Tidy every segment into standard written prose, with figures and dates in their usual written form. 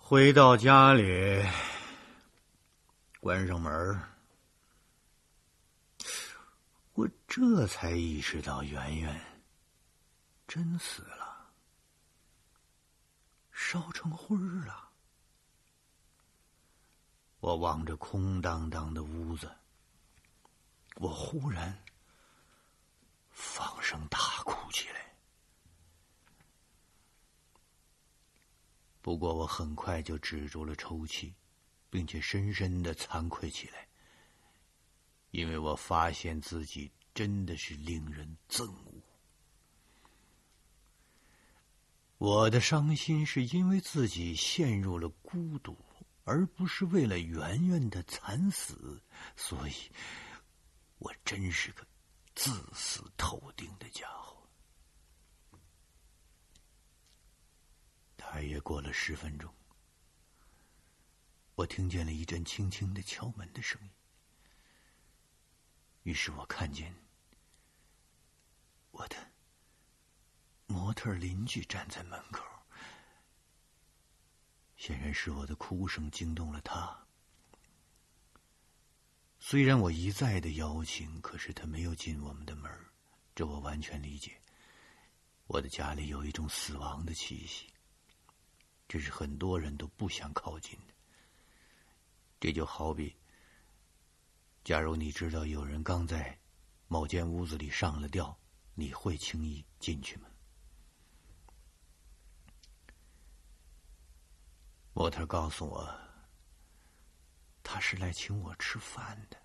回到家里，关上门，我这才意识到圆圆真死了，烧成灰儿了。我望着空荡荡的屋子，我忽然放声大哭起来。不过我很快就止住了抽泣，并且深深的惭愧起来，因为我发现自己真的是令人憎恶。我的伤心是因为自己陷入了孤独，而不是为了圆圆的惨死，所以我真是个自私透顶的家伙。大约过了10分钟，我听见了一阵轻轻的敲门的声音。于是我看见我的模特邻居站在门口，显然是我的哭声惊动了他。虽然我一再的邀请，可是他没有进我们的门，这我完全理解。我的家里有一种死亡的气息，这是很多人都不想靠近的。这就好比，假如你知道有人刚在某间屋子里上了吊，你会轻易进去吗？模特告诉我，他是来请我吃饭的。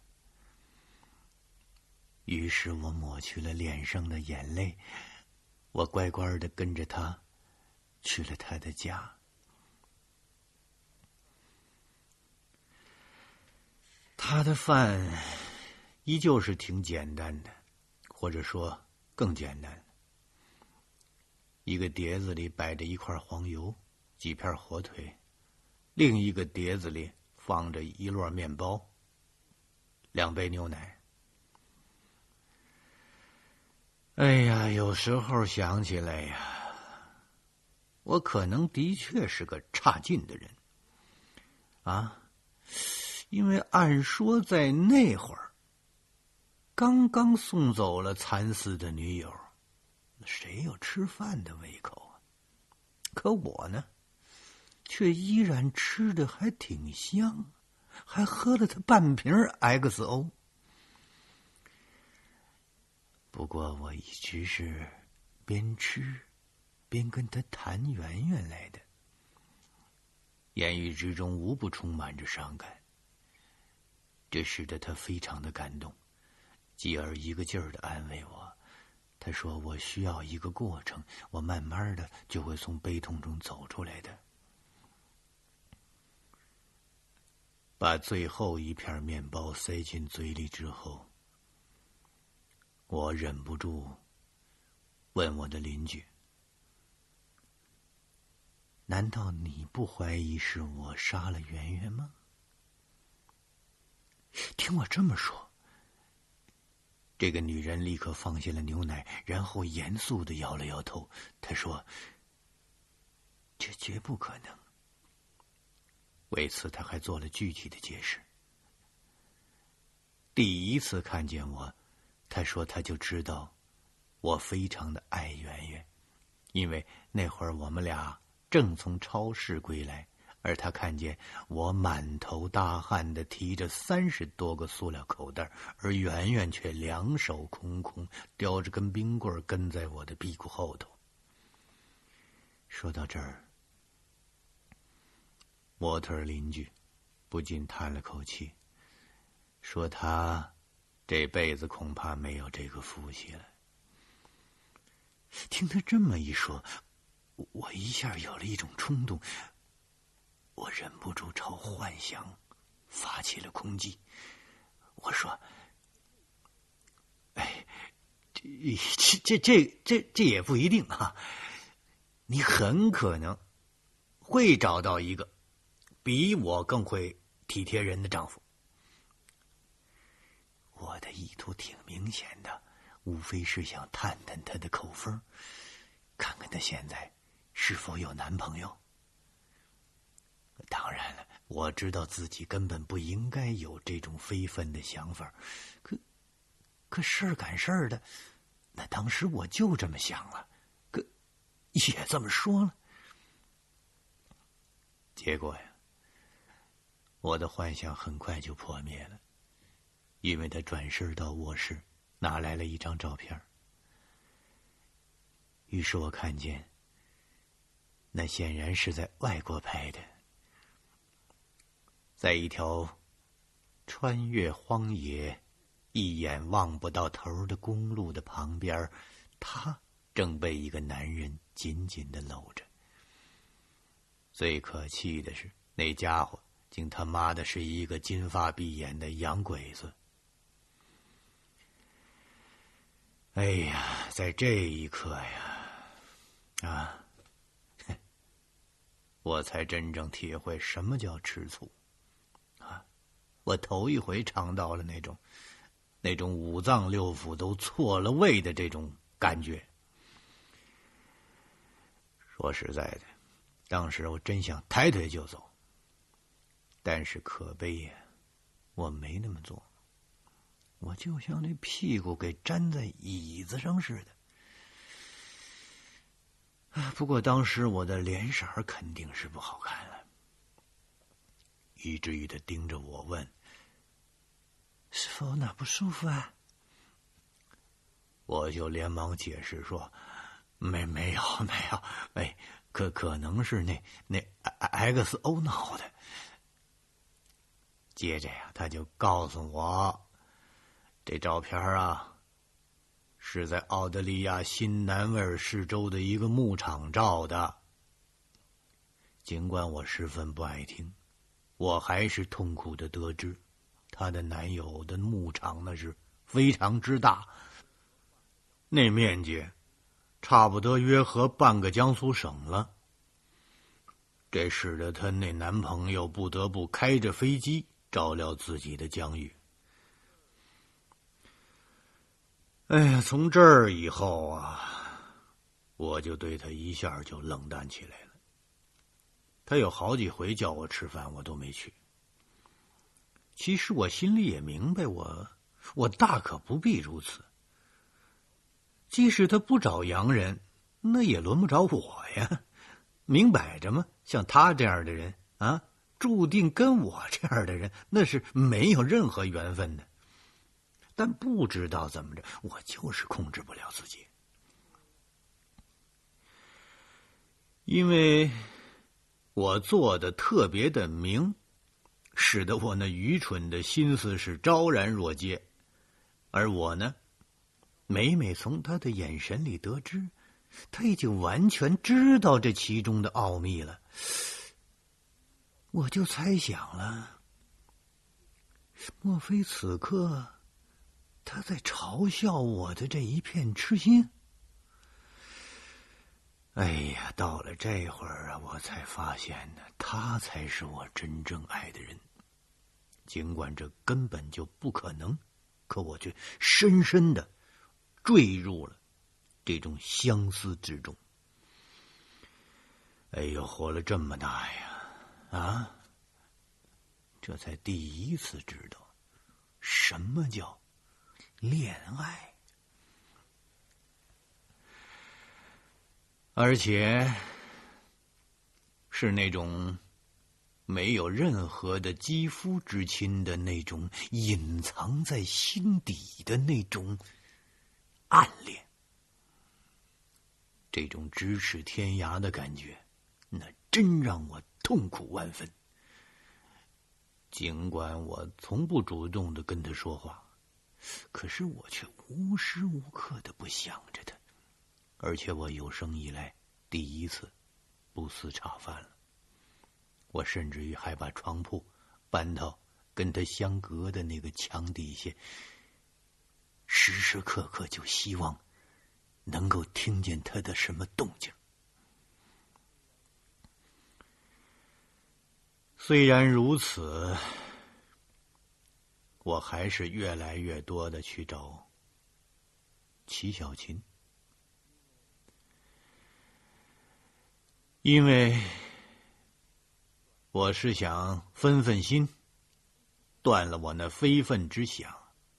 于是我抹去了脸上的眼泪，我乖乖的跟着他去了他的家。他的饭依旧是挺简单的，或者说更简单。一个碟子里摆着一块黄油，几片火腿，另一个碟子里放着一摞面包，2杯牛奶。哎呀，有时候想起来呀，我可能的确是个差劲的人啊。因为按说在那会儿，刚刚送走了惨死的女友，谁有吃饭的胃口啊？可我呢，却依然吃得还挺香，还喝了他半瓶 XO。不过我一直是边吃边跟他谈圆圆来的，言语之中无不充满着伤感。这使得他非常的感动，继而一个劲儿的安慰我。他说我需要一个过程，我慢慢的就会从悲痛中走出来的。把最后一片面包塞进嘴里之后，我忍不住问我的邻居，难道你不怀疑是我杀了圆圆吗？听我这么说，这个女人立刻放下了牛奶，然后严肃地摇了摇头。她说，这绝不可能。为此她还做了具体的解释。第一次看见我，她说她就知道我非常的爱圆圆，因为那会儿我们俩正从超市归来，而他看见我满头大汗的提着30多个塑料口袋，而圆圆却2手空空，叼着根冰棍跟在我的屁股后头。说到这儿，模特邻居不禁叹了口气，说他这辈子恐怕没有这个福气了。听他这么一说，我一下有了一种冲动，我忍不住朝幻想发起了攻击。我说，哎，这也不一定啊，你很可能会找到一个比我更会体贴人的丈夫。我的意图挺明显的，无非是想探探她的口风，看看她现在是否有男朋友。 当然了，我知道自己根本不应该有这种非分的想法，可事儿赶事儿的，那当时我就这么想了，可也这么说了。结果呀，我的幻想很快就破灭了，因为他转身到卧室，拿来了一张照片。于是我看见，那显然是在外国拍的，在一条穿越荒野、一眼望不到头的公路的旁边，他正被一个男人紧紧地搂着。最可气的是，那家伙竟他妈的是一个金发碧眼的洋鬼子。哎呀，在这一刻呀，我才真正体会什么叫吃醋啊！我头一回尝到了那种五脏六腑都错了位的这种感觉。说实在的，当时我真想抬腿就走，但是可悲呀，我没那么做。我就像那屁股给粘在椅子上似的。不过当时我的脸色肯定是不好看了，以至于他盯着我问：“是否哪不舒服啊？”我就连忙解释说：“没有，可能是那 XO 闹的。”接着呀，他就告诉我，这照片啊，是在澳大利亚新南威尔士州的一个牧场照的。尽管我十分不爱听，我还是痛苦地得知，她的男友的牧场那是非常之大，那面积差不多约合半个江苏省了。这使得她那男朋友不得不开着飞机照料自己的疆域。哎呀，从这儿以后啊，我就对他一下就冷淡起来了。他有好几回叫我吃饭，我都没去。其实我心里也明白，我大可不必如此。即使他不找洋人，那也轮不着我呀。明摆着嘛，像他这样的人啊，注定跟我这样的人那是没有任何缘分的。但不知道怎么着，我就是控制不了自己。因为我做的特别的明，使得我那愚蠢的心思是昭然若揭。而我呢，每每从他的眼神里得知，他已经完全知道这其中的奥秘了。我就猜想了，莫非此刻他在嘲笑我的这一片痴心？哎呀，到了这会儿啊，我才发现呢，他才是我真正爱的人。尽管这根本就不可能，可我却深深的坠入了这种相思之中。哎呦，活了这么大呀，这才第一次知道什么叫恋爱。而且是那种没有任何的肌肤之亲的那种隐藏在心底的那种暗恋，这种咫尺天涯的感觉，那真让我痛苦万分。尽管我从不主动的跟他说话，可是我却无时无刻的不想着他。而且我有生以来第一次不思茶饭了。我甚至于还把床铺搬到跟他相隔的那个墙底下，时时刻刻就希望能够听见他的什么动静。虽然如此，我还是越来越多的去找齐小琴。因为我是想分分心，断了我那非分之想。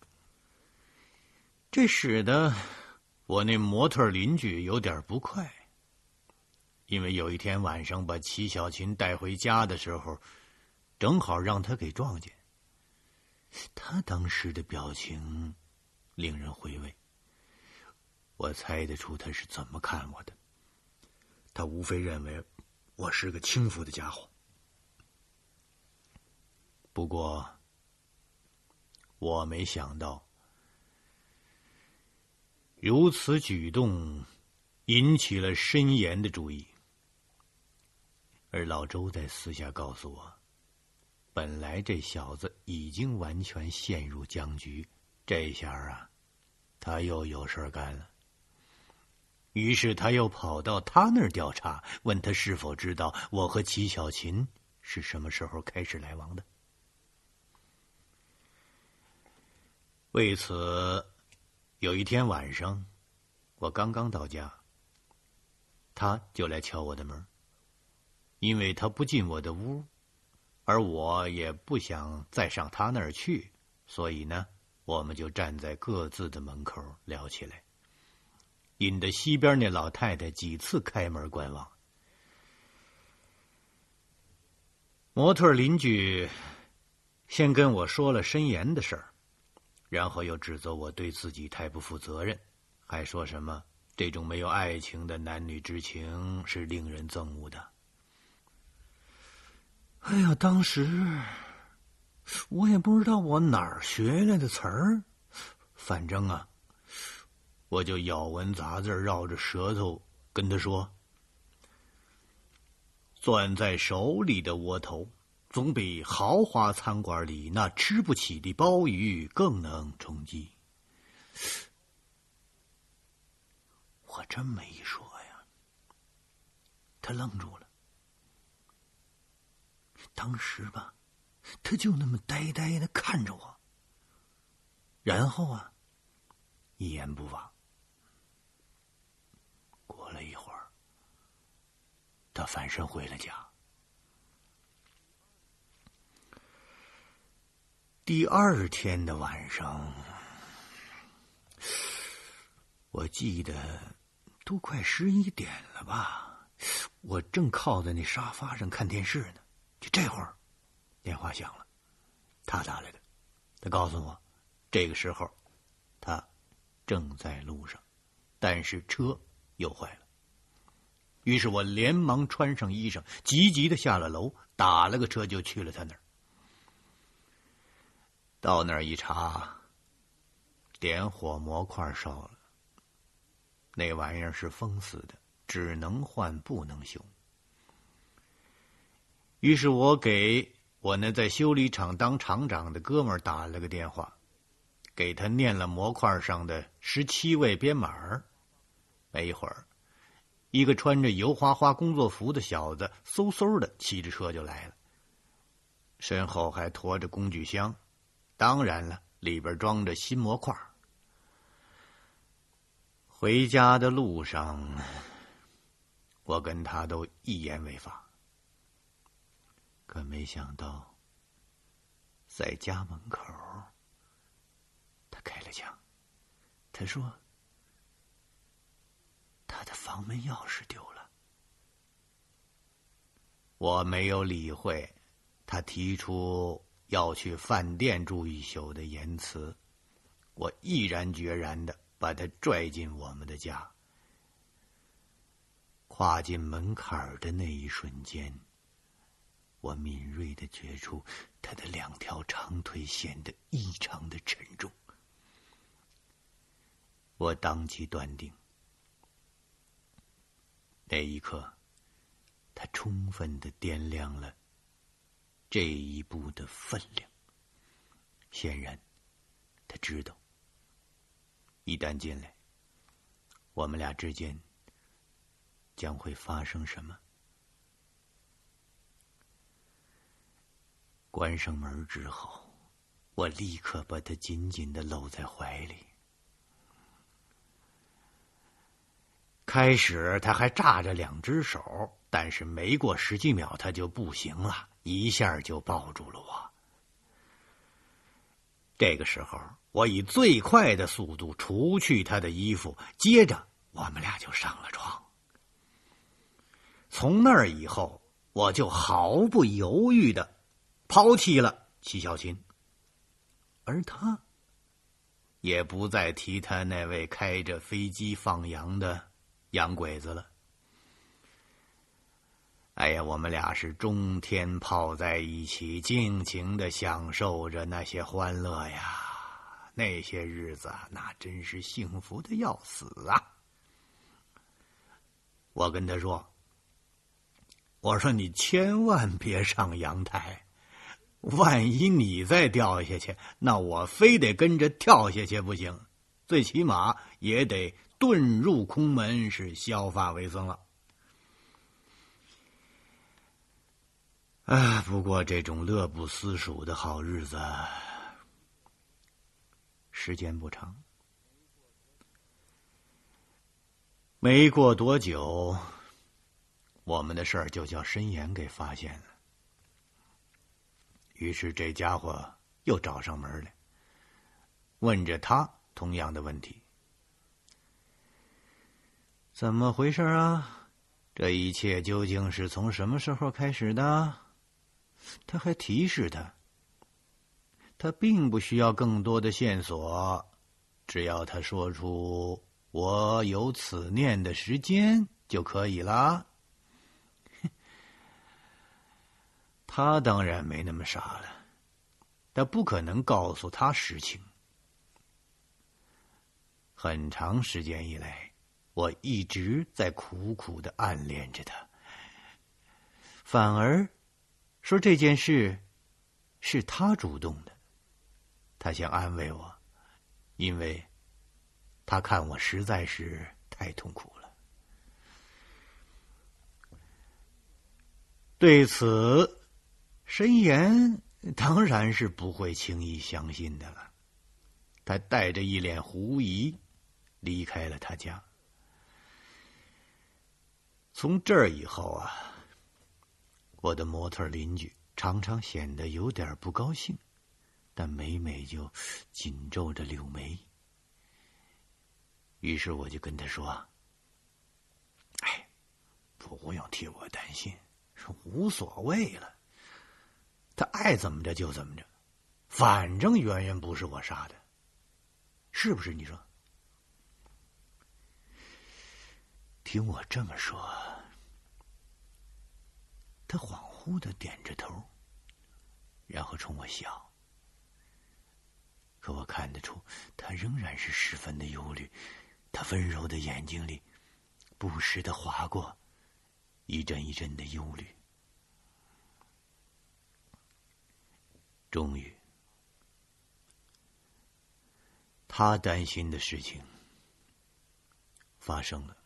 这使得我那模特邻居有点不快，因为有一天晚上把齐小琴带回家的时候，正好让他给撞见。他当时的表情令人回味，我猜得出他是怎么看我的。他无非认为我是个轻浮的家伙。不过我没想到，如此举动引起了申岩的注意，而老周在私下告诉我，本来这小子已经完全陷入僵局，这下啊，他又有事干了。于是他又跑到他那儿调查，问他是否知道我和齐小琴是什么时候开始来往的。为此，有一天晚上，我刚刚到家，他就来敲我的门。因为他不进我的屋，而我也不想再上他那儿去，所以呢，我们就站在各自的门口聊起来，引得西边那老太太几次开门观望。模特邻居先跟我说了申岩的事儿，然后又指责我对自己太不负责任，还说什么这种没有爱情的男女之情是令人憎恶的。哎呀，当时我也不知道我哪儿学来的词儿，反正啊，我就咬文杂字绕着舌头跟他说，攥在手里的窝头总比豪华餐馆里那吃不起的鲍鱼更能充饥。我这么一说呀，他愣住了。当时吧，他就那么呆呆的看着我，然后啊，一言不发。过了一会儿，他返身回了家。第二天的晚上，我记得都快11点了吧，我正靠在那沙发上看电视呢，就这会儿电话响了，他打来的。他告诉我，这个时候他正在路上，但是车又坏了。于是我连忙穿上衣裳，急急的下了楼，打了个车就去了他那儿。到那儿一查，点火模块烧了，那玩意儿是封死的，只能换不能修。于是我给我那在修理厂当厂长的哥们儿打了个电话，给他念了模块上的17位编码。没一会儿，一个穿着油花花工作服的小子嗖嗖的骑着车就来了，身后还驮着工具箱，当然了，里边装着新模块。回家的路上，我跟他都一言未发。可没想到，在家门口，他开了枪。他说，他的房门钥匙丢了。我没有理会他提出要去饭店住一宿的言辞，我毅然决然的把他拽进我们的家。跨进门槛的那一瞬间，我敏锐地觉出他的2条长腿显得异常的沉重。我当即断定，那一刻，他充分地掂量了这一步的分量。显然，他知道，一旦进来，我们俩之间将会发生什么。关上门之后，我立刻把他紧紧地搂在怀里。开始他还炸着2只手， 但是没过10几秒他就不行了，一下就抱住了我。这个时候我以最快的速度除去他的衣服，接着我们俩就上了床。从那儿以后，我就毫不犹豫地抛弃了戚小琴，而他也不再提他那位开着飞机放羊的洋鬼子了。哎呀，我们俩是终天泡在一起，尽情地享受着那些欢乐呀。那些日子那真是幸福的要死啊。我跟他说，我说你千万别上阳台，万一你再掉下去，那我非得跟着跳下去不行，最起码也得遁入空门，是削发为僧了。不过这种乐不思蜀的好日子时间不长，没过多久，我们的事儿就叫申岩给发现了。于是这家伙又找上门来，问着他同样的问题：怎么回事啊？这一切究竟是从什么时候开始的？他还提示他并不需要更多的线索，只要他说出我有此念的时间就可以了。他当然没那么傻了，他不可能告诉他实情。很长时间以来，我一直在苦苦地暗恋着他，反而说这件事是他主动的。他想安慰我，因为他看我实在是太痛苦了。对此，申岩当然是不会轻易相信的了。他带着一脸狐疑离开了他家。从这儿以后啊，我的模特邻居常常显得有点不高兴，但每每就紧皱着柳眉。于是我就跟他说：不用替我担心，无所谓了，他爱怎么着就怎么着，反正圆圆不是我杀的，是不是？你说？听我这么说，他恍惚地点着头，然后冲我笑。可我看得出，他仍然是十分的忧虑，他温柔的眼睛里不时地划过一阵一阵的忧虑。终于，他担心的事情发生了。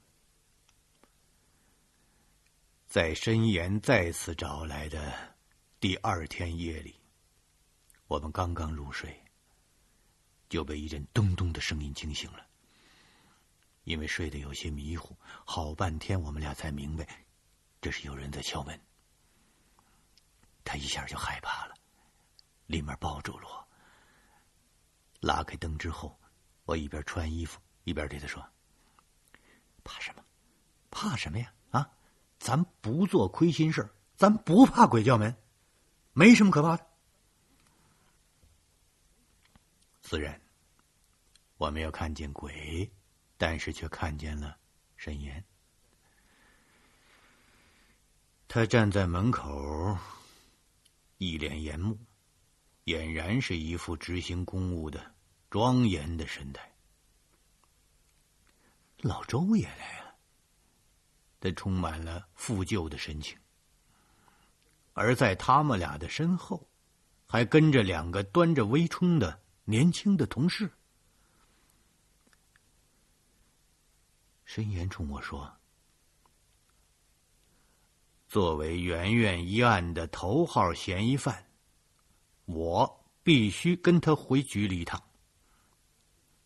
在申岩再次找来的第2天夜里，我们刚刚入睡，就被一阵咚咚的声音惊醒了。因为睡得有些迷糊，好半天我们俩才明白，这是有人在敲门。他一下就害怕了，立马抱住了我。拉开灯之后，我一边穿衣服一边对他说：怕什么？怕什么呀？啊，咱不做亏心事，咱不怕鬼叫门，没什么可怕的。自然，我没有看见鬼，但是却看见了申岩。他站在门口，一脸严肃，俨然是一副执行公务的庄严的神态。老周也来了，他充满了负疚的神情。而在他们俩的身后，还跟着2个端着微冲的年轻的同事。申岩冲我说：作为圆圆一案的头号嫌疑犯，我必须跟他回局里一趟。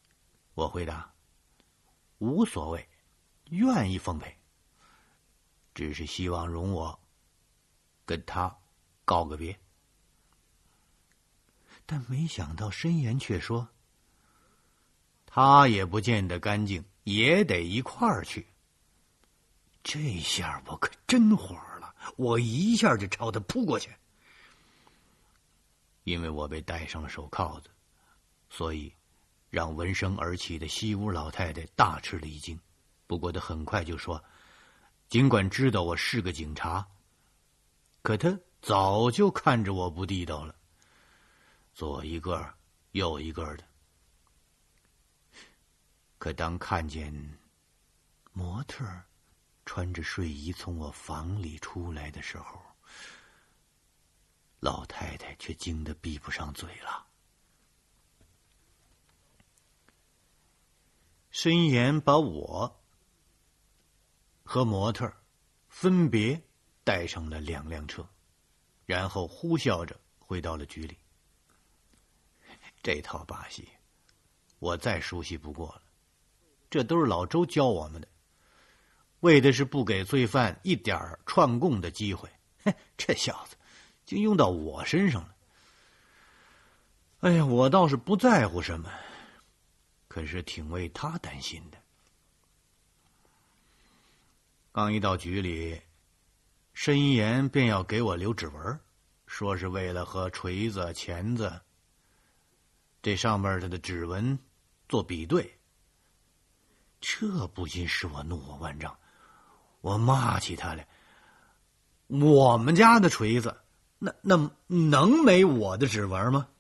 我回答：无所谓，愿意奉陪。 只是希望容我跟他告个别。但没想到申岩却说，他也不见得干净，也得一块儿去。这下我可真火了，我一下就朝他扑过去。因为我被戴上了手铐子，所以让闻声而起的西屋老太太大吃了一惊。不过她很快就说，尽管知道我是个警察，可她早就看着我不地道了，左一个右一个的。可当看见模特穿着睡衣从我房里出来的时候，老太太却惊得闭不上嘴了。申岩把我和模特分别带上了2辆车，然后呼啸着回到了局里。这套把戏我再熟悉不过了，这都是老周教我们的，为的是不给罪犯一点串供的机会。这小子竟用到我身上了。哎呀，我倒是不在乎什么，可是挺为他担心的。刚一到局里，申岩便要给我留指纹，说是为了和锤子、钳子这上面的指纹做比对。这不禁使我怒火万丈，我骂起他来，我们家的锤子那能没我的指纹吗？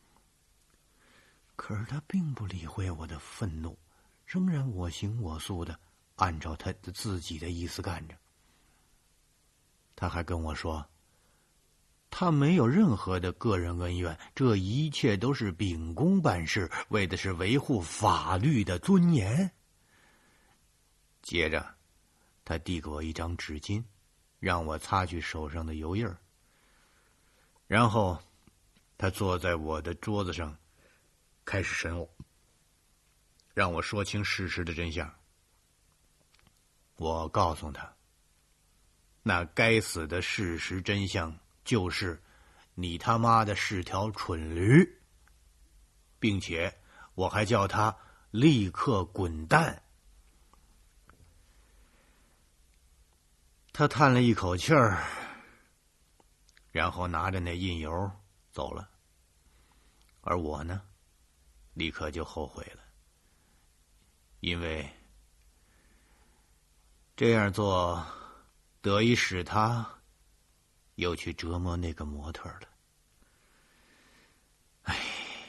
可是他并不理会我的愤怒，仍然我行我素的按照他的自己的意思干着。他还跟我说，他没有任何的个人恩怨，这一切都是秉公办事，为的是维护法律的尊严。接着他递给我一张纸巾，让我擦去手上的油印儿。然后他坐在我的桌子上开始审我，让我说清事实的真相。我告诉他，那该死的事实真相就是你他妈的是条蠢驴，并且我还叫他立刻滚蛋。他叹了一口气儿，然后拿着那印油走了。而我呢，立刻就后悔了，因为这样做得以使他又去折磨那个模特了。唉，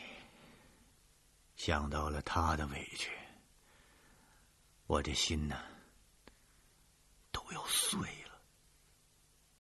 想到了他的委屈，我这心呢都要碎了。